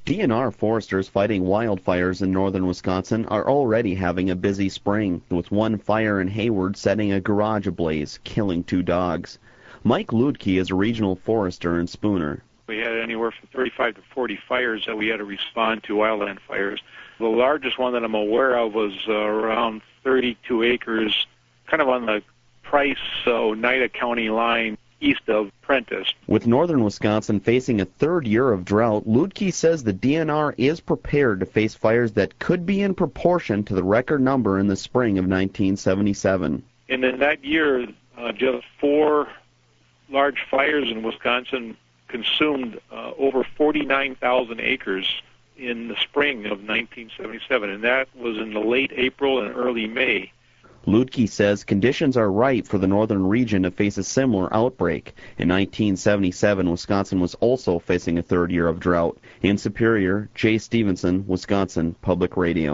DNR foresters fighting wildfires in northern Wisconsin are already having a busy spring, with one fire in Hayward setting a garage ablaze, killing 2 dogs. Mike Ludke is a regional forester in Spooner. We had anywhere from 35 to 40 fires that we had to respond to, wildland fires. The largest one that I'm aware of was around 32 acres, kind of on the Price-Oneida County line east of Prentice. With northern Wisconsin facing a 3rd year of drought, Ludke says the DNR is prepared to face fires that could be in proportion to the record number in the spring of 1977. And in that year, just 4 large fires in Wisconsin consumed over 49,000 acres in the spring of 1977, and that was in the late April and early May. Ludke says conditions are right for the northern region to face a similar outbreak. In 1977, Wisconsin was also facing a 3rd year of drought. In Superior, Jay Stevenson, Wisconsin Public Radio.